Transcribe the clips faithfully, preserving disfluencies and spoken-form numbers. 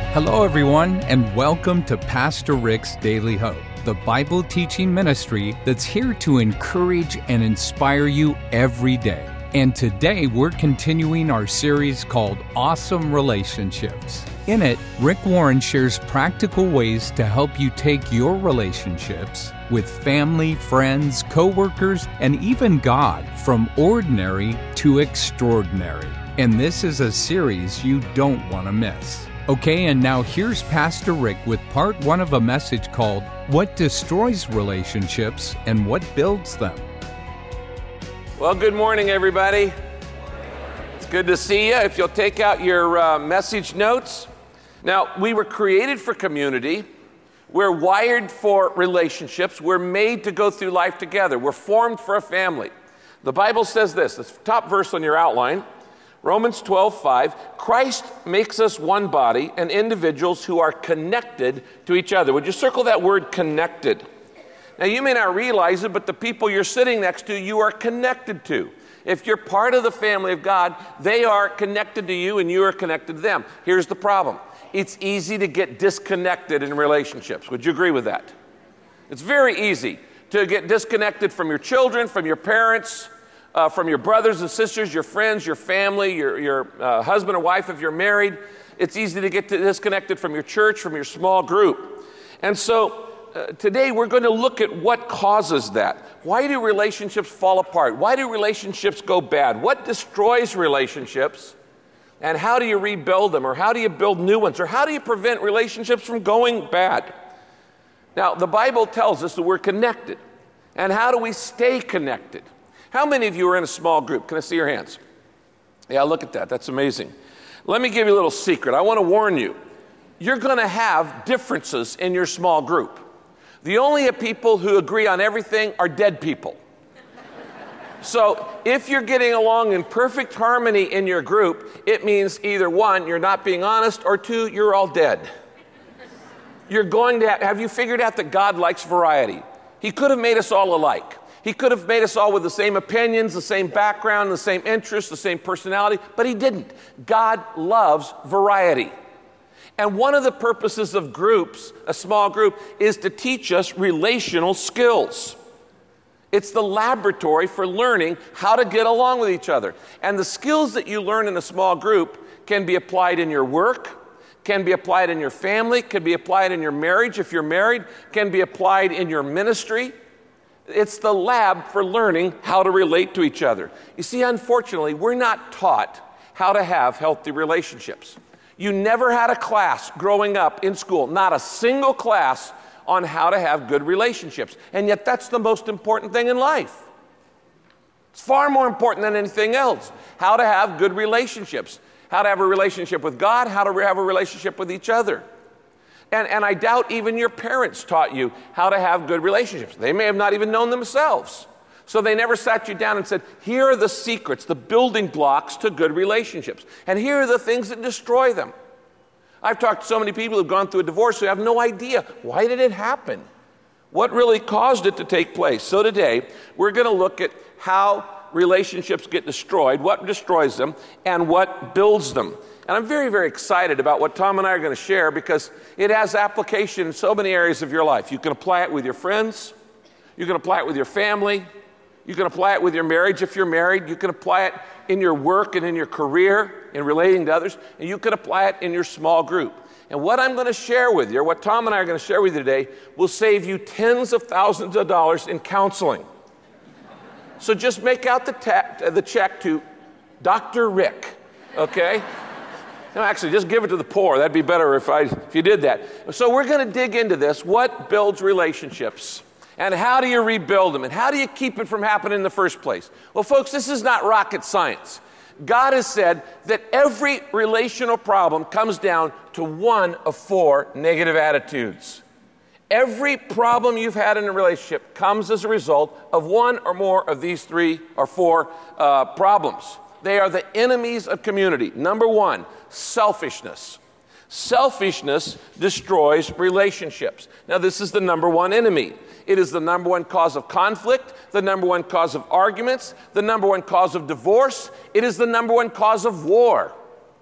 Hello, everyone, and welcome to Pastor Rick's Daily Hope, the Bible teaching ministry that's here to encourage and inspire you every day. And today we're continuing our series called Awesome Relationships. In it, Rick Warren shares practical ways to help you take your relationships with family, friends, co-workers, and even God from ordinary to extraordinary. And this is a series you don't want to miss. Okay, and now here's Pastor Rick with part one of a message called What Destroys Relationships and What Builds Them. Well, good morning, everybody. It's good to see you. If you'll take out your uh, message notes. Now, we were created for community. We're wired for relationships. We're made to go through life together. We're formed for a family. The Bible says this, the top verse on your outline, Romans twelve five, Christ makes us one body and individuals who are connected to each other. Would you circle that word connected? Now, you may not realize it, but the people you're sitting next to, you are connected to. If you're part of the family of God, they are connected to you and you are connected to them. Here's the problem. It's easy to get disconnected in relationships. Would you agree with that? It's very easy to get disconnected from your children, from your parents, Uh, from your brothers and sisters, your friends, your family, your, your uh, husband or wife if you're married. It's easy to get disconnected from your church, from your small group. And so uh, today we're going to look at what causes that. Why do relationships fall apart? Why do relationships go bad? What destroys relationships? And how do you rebuild them? Or how do you build new ones? Or how do you prevent relationships from going bad? Now, the Bible tells us that we're connected. And how do we stay connected? How many of you are in a small group? Can I see your hands? Yeah, look at that. That's amazing. Let me give you a little secret. I want to warn you. You're going to have differences in your small group. The only people who agree on everything are dead people. So if you're getting along in perfect harmony in your group, it means either one, you're not being honest, or two, you're all dead. You're going to have, have you figured out that God likes variety? He could have made us all alike. He could have made us all with the same opinions, the same background, the same interests, the same personality, but he didn't. God loves variety. And one of the purposes of groups, a small group, is to teach us relational skills. It's the laboratory for learning how to get along with each other. And the skills that you learn in a small group can be applied in your work, can be applied in your family, can be applied in your marriage if you're married, can be applied in your ministry. It's the lab for learning how to relate to each other. You see, unfortunately, we're not taught how to have healthy relationships. You never had a class growing up in school, not a single class on how to have good relationships. And yet that's the most important thing in life. It's far more important than anything else. How to have good relationships. How to have a relationship with God, how to have a relationship with each other. And, and I doubt even your parents taught you how to have good relationships. They may have not even known themselves. So they never sat you down and said, here are the secrets, the building blocks to good relationships. And here are the things that destroy them. I've talked to so many people who've gone through a divorce who have no idea. Why did it happen? What really caused it to take place? So today, we're going to look at how relationships get destroyed, what destroys them, and what builds them. And I'm very, very excited about what Tom and I are going to share because it has application in so many areas of your life. You can apply it with your friends. You can apply it with your family. You can apply it with your marriage if you're married. You can apply it in your work and in your career, in relating to others. And you can apply it in your small group. And what I'm going to share with you, or what Tom and I are going to share with you today, will save you tens of thousands of dollars in counseling. So just make out the, ta- the check to Doctor Rick, okay? No, actually, just give it to the poor. That'd be better if I if you did that. So we're going to dig into this. What builds relationships? And how do you rebuild them? And how do you keep it from happening in the first place? Well, folks, this is not rocket science. God has said that every relational problem comes down to one of four negative attitudes. Every problem you've had in a relationship comes as a result of one or more of these three or four uh, problems. They are the enemies of community. Number one, selfishness. Selfishness destroys relationships. Now, this is the number one enemy. It is the number one cause of conflict, the number one cause of arguments, the number one cause of divorce. It is the number one cause of war.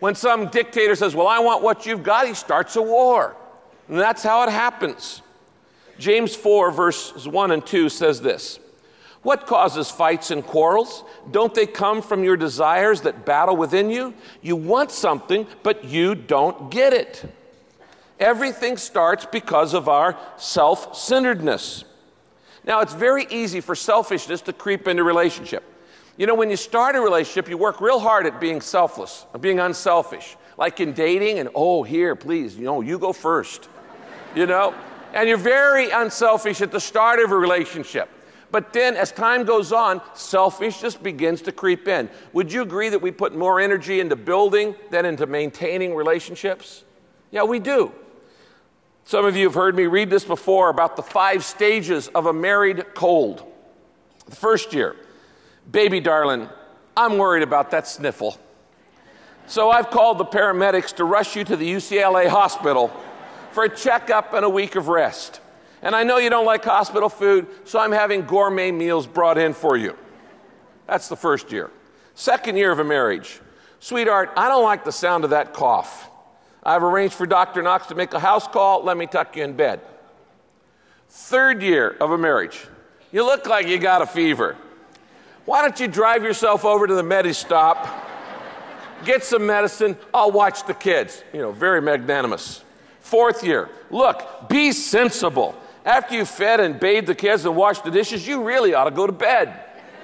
When some dictator says, well, I want what you've got, he starts a war. And that's how it happens. James four, verses one and two says this: what causes fights and quarrels? Don't they come from your desires that battle within you? You want something, but you don't get it. Everything starts because of our self-centeredness. Now, it's very easy for selfishness to creep into a relationship. You know, when you start a relationship, you work real hard at being selfless, at being unselfish. Like in dating, and oh, here, please, you know, you go first. You know? And you're very unselfish at the start of a relationship. But then as time goes on, selfishness begins to creep in. Would you agree that we put more energy into building than into maintaining relationships? Yeah, we do. Some of you have heard me read this before about the five stages of a married cold. The first year, baby darling, I'm worried about that sniffle. So I've called the paramedics to rush you to the U C L A hospital for a checkup and a week of rest. And I know you don't like hospital food, so I'm having gourmet meals brought in for you. That's the first year. Second year of a marriage. Sweetheart, I don't like the sound of that cough. I've arranged for Doctor Knox to make a house call. Let me tuck you in bed. Third year of a marriage. You look like you got a fever. Why don't you drive yourself over to the Medi-Stop, get some medicine, I'll watch the kids. You know, very magnanimous. Fourth year. Look, be sensible. After you've fed and bathed the kids and washed the dishes, you really ought to go to bed.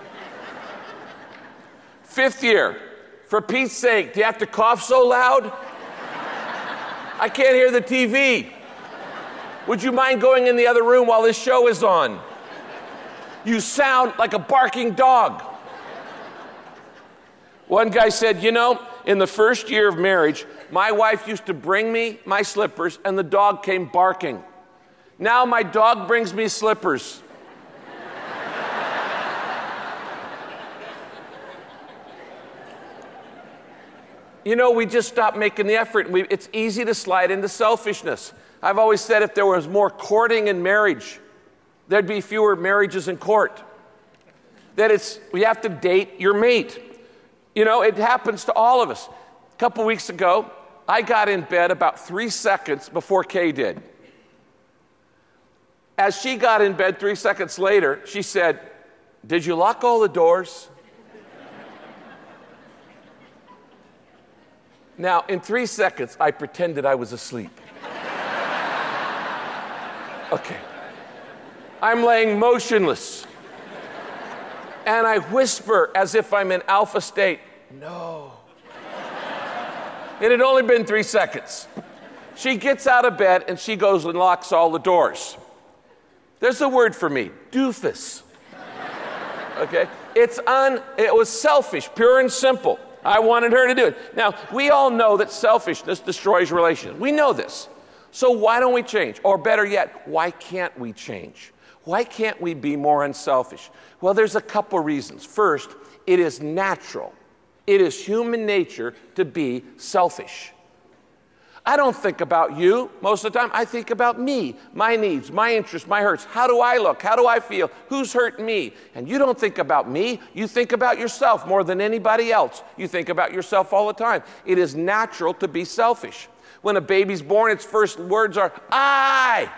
Fifth year. For Pete's sake, do you have to cough so loud? I can't hear the T V. Would you mind going in the other room while this show is on? You sound like a barking dog. One guy said, you know, in the first year of marriage, my wife used to bring me my slippers and the dog came barking. Now my dog brings me slippers. You know, we just stopped making the effort. We, it's easy to slide into selfishness. I've always said if there was more courting in marriage, there'd be fewer marriages in court. That it's, we have to date your mate. You know, it happens to all of us. A couple weeks ago, I got in bed about three seconds before Kay did. As she got in bed three seconds later, she said, did you lock all the doors? Now, in three seconds, I pretended I was asleep. Okay. I'm laying motionless. And I whisper as if I'm in alpha state, no. It had only been three seconds. She gets out of bed and she goes and locks all the doors. There's a word for me, doofus. Okay? It's un, it was selfish, pure and simple. I wanted her to do it. Now, we all know that selfishness destroys relations. We know this. So why don't we change? Or better yet, why can't we change? Why can't we be more unselfish? Well, there's a couple reasons. First, it is natural. It is human nature to be selfish. I don't think about you most of the time. I think about me, my needs, my interests, my hurts. How do I look? How do I feel? Who's hurt me? And you don't think about me. You think about yourself more than anybody else. You think about yourself all the time. It is natural to be selfish. When a baby's born, its first words are, I,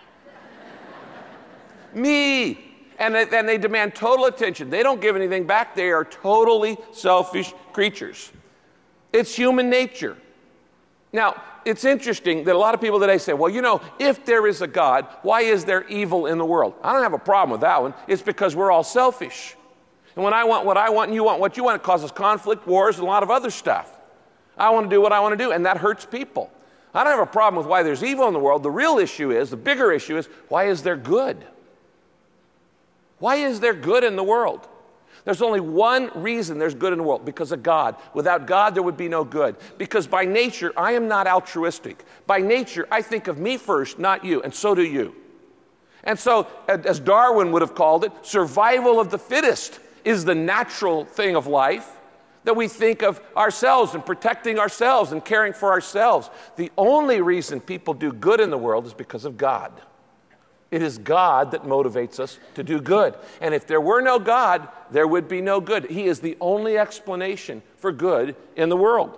me. And then they demand total attention. They don't give anything back. They are totally selfish creatures. It's human nature. Now, it's interesting that a lot of people today say, well, you know, if there is a God, why is there evil in the world? I don't have a problem with that one. It's because we're all selfish. And when I want what I want and you want what you want, it causes conflict, wars, and a lot of other stuff. I want to do what I want to do, and that hurts people. I don't have a problem with why there's evil in the world. The real issue is, the bigger issue is, why is there good? Why is there good in the world? There's only one reason there's good in the world, because of God. Without God, there would be no good. Because by nature, I am not altruistic. By nature, I think of me first, not you, and so do you. And so, as Darwin would have called it, survival of the fittest is the natural thing of life, that we think of ourselves and protecting ourselves and caring for ourselves. The only reason people do good in the world is because of God. It is God that motivates us to do good. And if there were no God, there would be no good. He is the only explanation for good in the world.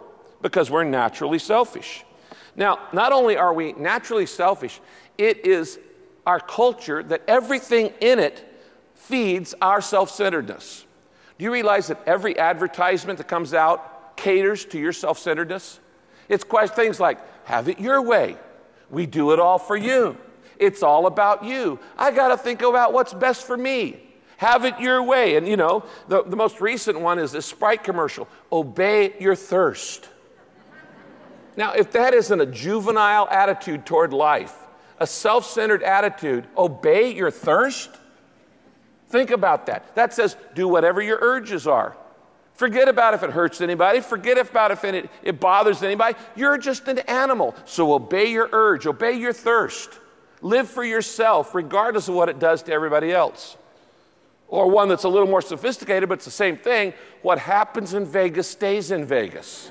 because we're naturally selfish. Now, not only are we naturally selfish, it is our culture that everything in it feeds our self-centeredness. Do you realize that every advertisement that comes out caters to your self-centeredness? It's quite things like, have it your way. We do it all for you. It's all about you. I got to think about what's best for me. Have it your way. And you know, the, the most recent one is this Sprite commercial, obey your thirst. Now, if that isn't a juvenile attitude toward life, a self-centered attitude, obey your thirst? Think about that. That says, do whatever your urges are. Forget about if it hurts anybody. Forget about if it, it bothers anybody. You're just an animal. So obey your urge. Obey your thirst. Live for yourself, regardless of what it does to everybody else. Or one that's a little more sophisticated, but it's the same thing. What happens in Vegas stays in Vegas.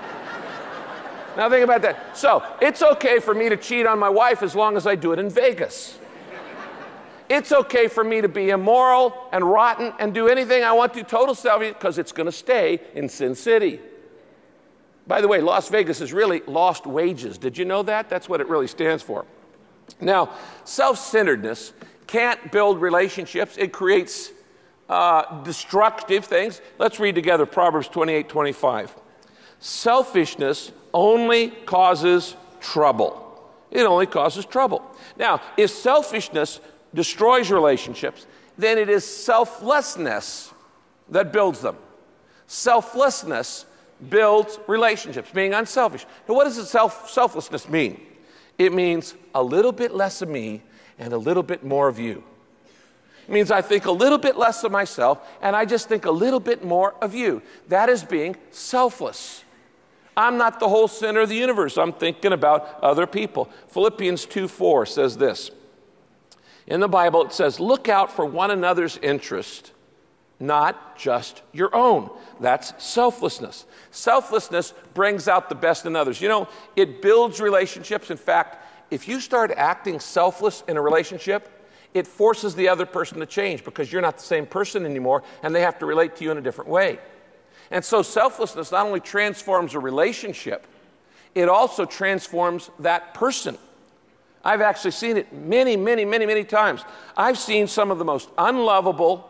Now think about that. So it's okay for me to cheat on my wife as long as I do it in Vegas. It's okay for me to be immoral and rotten and do anything I want to, total selfish, because it's going to stay in Sin City. By the way, Las Vegas is really lost wages. Did you know that? That's what it really stands for. Now, self-centeredness can't build relationships. It creates uh, destructive things. Let's read together Proverbs twenty-eight twenty-five. Selfishness only causes trouble. It only causes trouble. Now, if selfishness destroys relationships, then it is selflessness that builds them. Selflessness builds relationships, being unselfish. Now, what does it self, selflessness mean? It means a little bit less of me and a little bit more of you. It means I think a little bit less of myself and I just think a little bit more of you. That is being selfless. I'm not the whole center of the universe. I'm thinking about other people. Philippians two four says this. In the Bible, it says, look out for one another's interest, not just your own. That's selflessness. Selflessness brings out the best in others. You know, it builds relationships. In fact, if you start acting selfless in a relationship, it forces the other person to change because you're not the same person anymore and they have to relate to you in a different way. And so selflessness not only transforms a relationship, it also transforms that person. I've actually seen it many, many, many, many times. I've seen some of the most unlovable,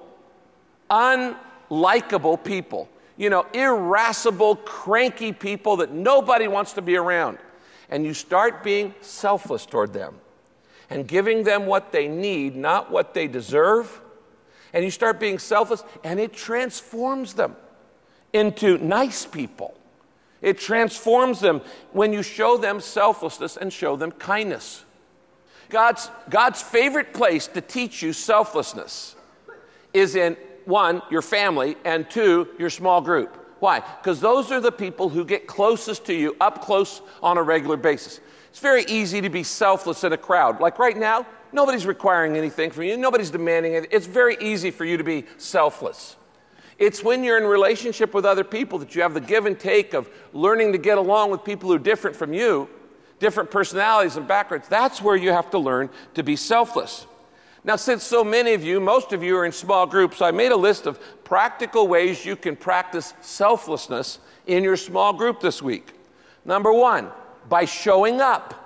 unlikable people, you know, irascible, cranky people that nobody wants to be around. And you start being selfless toward them and giving them what they need, not what they deserve. And you start being selfless, and it transforms them into nice people. It transforms them when you show them selflessness and show them kindness. God's, God's favorite place to teach you selflessness is in, one, your family, and two, your small group. Why? Because those are the people who get closest to you, up close on a regular basis. It's very easy to be selfless in a crowd. Like right now, nobody's requiring anything from you. Nobody's demanding it. It's very easy for you to be selfless. It's when you're in relationship with other people that you have the give and take of learning to get along with people who are different from you, different personalities and backgrounds. That's where you have to learn to be selfless. Now, since so many of you, most of you are in small groups, I made a list of practical ways you can practice selflessness in your small group this week. Number one, by showing up.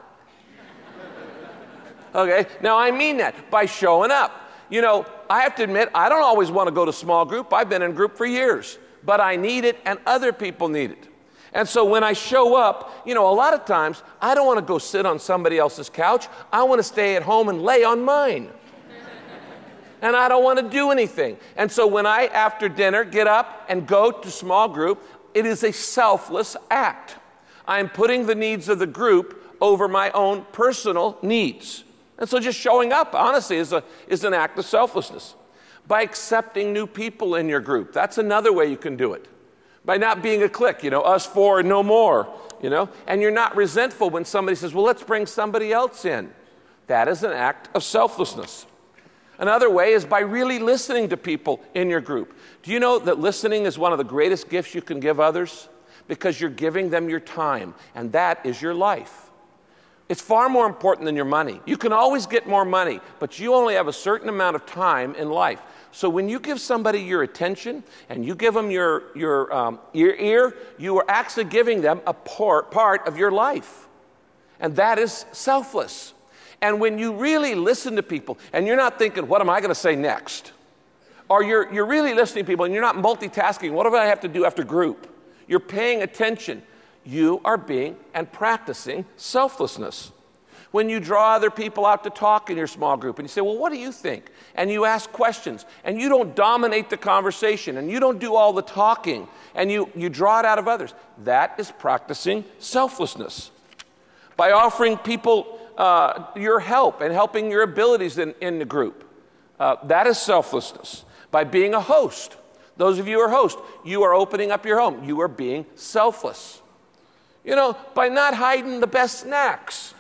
Okay, now I mean that, by showing up. You know, I have to admit, I don't always want to go to small group. I've been in group for years, but I need it and other people need it. And so when I show up, you know, a lot of times I don't want to go sit on somebody else's couch. I want to stay at home and lay on mine. And I don't want to do anything. And so when I, after dinner, get up and go to small group, it is a selfless act. I'm putting the needs of the group over my own personal needs. And so just showing up, honestly, is, a, is an act of selflessness. By accepting new people in your group, that's another way you can do it. By not being a clique, you know, us four and no more, you know, and you're not resentful when somebody says, well, let's bring somebody else in. That is an act of selflessness. Another way is by really listening to people in your group. Do you know that listening is one of the greatest gifts you can give others? Because you're giving them your time, and that is your life. It's far more important than your money. You can always get more money, but you only have a certain amount of time in life. So when you give somebody your attention and you give them your, your um, ear, ear, you are actually giving them a part, part of your life. And that is selfless. And when you really listen to people and you're not thinking, what am I going to say next? Or you're, you're really listening to people and you're not multitasking, what do I have to do after group? You're paying attention. You are being and practicing selflessness. When you draw other people out to talk in your small group and you say, well, what do you think? And you ask questions and you don't dominate the conversation and you don't do all the talking and you, you draw it out of others. That is practicing selflessness. By offering people uh, your help and helping your abilities in, in the group. Uh, that is selflessness. By being a host. Those of you who are hosts, you are opening up your home. You are being selfless. You know, by not hiding the best snacks.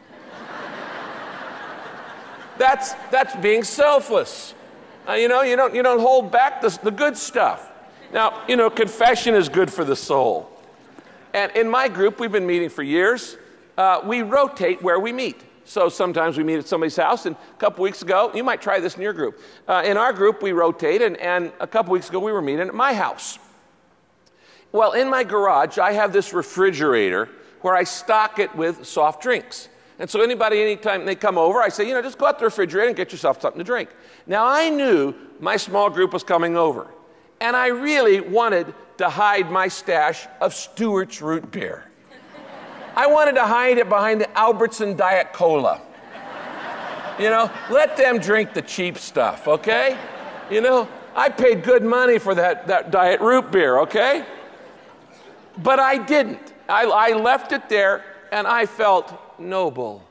That's that's being selfless. Uh, you know, you don't you don't hold back the, the good stuff. Now, you know, confession is good for the soul. And in my group, we've been meeting for years. Uh, we rotate where we meet. So sometimes we meet at somebody's house, and a couple weeks ago, you might try this in your group. Uh, in our group, we rotate, and, and a couple weeks ago, we were meeting at my house. Well, in my garage, I have this refrigerator where I stock it with soft drinks. And so anybody, anytime they come over, I say, you know, just go out to the refrigerator and get yourself something to drink. Now, I knew my small group was coming over, and I really wanted to hide my stash of Stewart's root beer. I wanted to hide it behind the Albertson Diet Cola. You know, let them drink the cheap stuff, okay? You know, I paid good money for that, that Diet root beer, okay? But I didn't. I, I left it there, and I felt noble.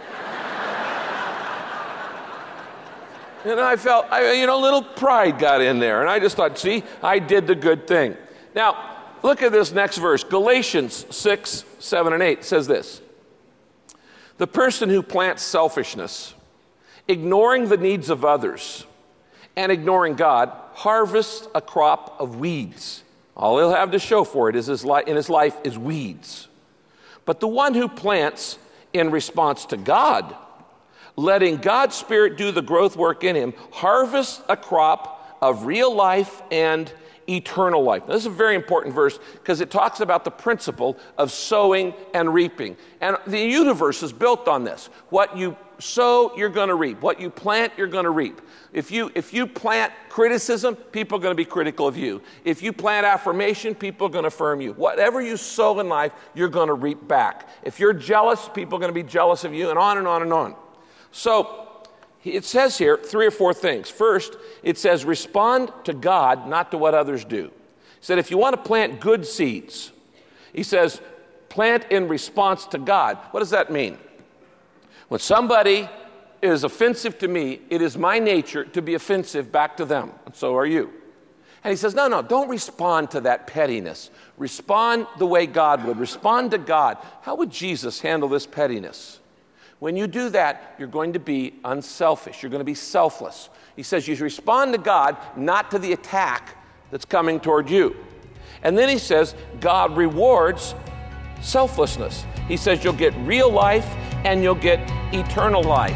And I felt, I, you know, a little pride got in there. And I just thought, see, I did the good thing. Now, look at this next verse. Galatians six, seven, and eight says this. The person who plants selfishness, ignoring the needs of others, and ignoring God, harvests a crop of weeds. All he'll have to show for it is his li- in his life is weeds. But the one who plants in response to God, letting God's Spirit do the growth work in him, harvests a crop of real life and eternal life. Now, this is a very important verse because it talks about the principle of sowing and reaping. And the universe is built on this. What you sow, you're going to reap. What you plant, you're going to reap. If you if you plant criticism, people are going to be critical of you. If you plant affirmation, people are going to affirm you. Whatever you sow in life, you're going to reap back. If you're jealous, people are going to be jealous of you, and on and on and on. So it says here three or four things. First, it says respond to God, not to what others do. He said if you want to plant good seeds, he says plant in response to God. What does that mean? When somebody is offensive to me, it is my nature to be offensive back to them, and so are you. And he says, no, no, don't respond to that pettiness. Respond the way God would. Respond to God. How would Jesus handle this pettiness? When you do that, you're going to be unselfish. You're going to be selfless. He says you respond to God, not to the attack that's coming toward you. And then he says God rewards selflessness. He says you'll get real life and you'll get eternal life.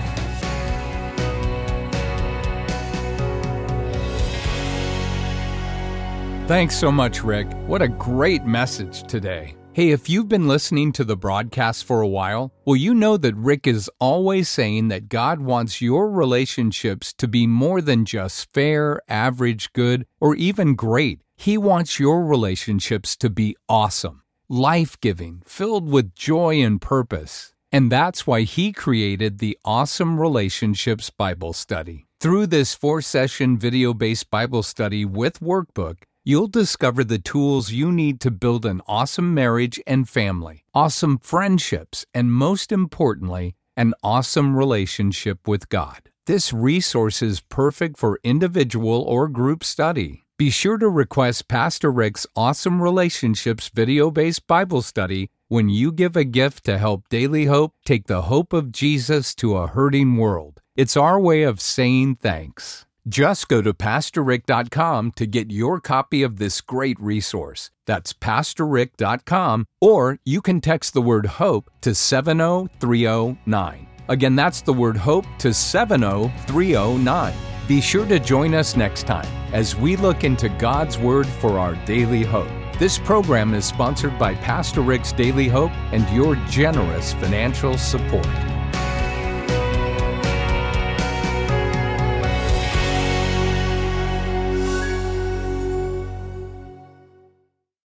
Thanks so much, Rick. What a great message today. Hey, if you've been listening to the broadcast for a while, well, you know that Rick is always saying that God wants your relationships to be more than just fair, average, good, or even great. He wants your relationships to be awesome, life-giving, filled with joy and purpose. And that's why he created the Awesome Relationships Bible Study. Through this four-session video-based Bible study with workbook, you'll discover the tools you need to build an awesome marriage and family, awesome friendships, and most importantly, an awesome relationship with God. This resource is perfect for individual or group study. Be sure to request Pastor Rick's Awesome Relationships video-based Bible study when you give a gift to help Daily Hope take the hope of Jesus to a hurting world. It's our way of saying thanks. Just go to pastor rick dot com to get your copy of this great resource. That's pastor rick dot com, or you can text the word HOPE to seven oh three oh nine. Again, that's the word HOPE to seven oh three oh nine. Be sure to join us next time as we look into God's Word for our daily hope. This program is sponsored by Pastor Rick's Daily Hope and your generous financial support.